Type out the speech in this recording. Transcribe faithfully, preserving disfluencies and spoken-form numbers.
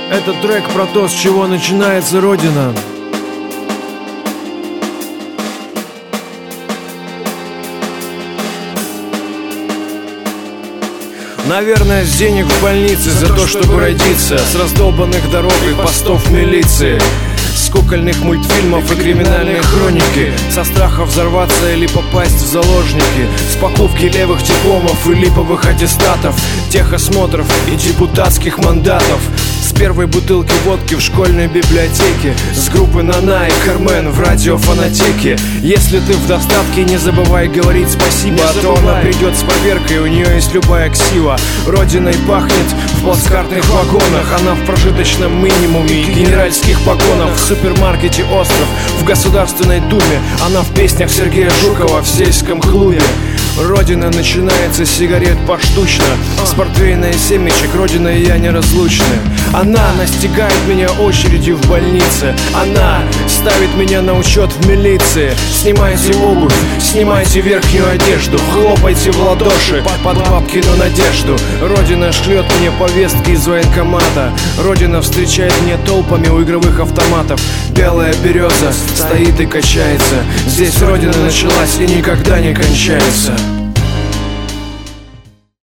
Этот трек про то, с чего начинается Родина. Наверное, с денег в больнице за то, чтобы родиться, с раздолбанных дорог и постов милиции, с кукольных мультфильмов и криминальной хроники, со страха взорваться или попасть в заложники, с покупки левых дипломов и липовых аттестатов, техосмотров и депутатских мандатов, с первой бутылки водки в школьной библиотеке, с группы Нана и Кармен в радиофонотеке. Если ты в достатке, не забывай говорить спасибо, а то она придет с поверкой, у нее есть любая ксива. Родиной пахнет в плацкартных вагонах, она в прожиточном минимуме генеральских погонов, в супермаркете «Остров», в Государственной Думе, она в песнях Сергея Жукова в сельском клубе. Родина начинается с сигарет поштучно, с портвейна и семечек, Родина и я неразлучны. Она настигает меня очередью в больнице, она ставит меня на учет в милиции. Снимайте обувь, снимайте верхнюю одежду, хлопайте в ладоши под бабкину надежду. Родина шлет мне повестки из военкомата, Родина встречает меня толпами у игровых автоматов. Белая береза стоит и качается, здесь Родина началась и никогда не кончается.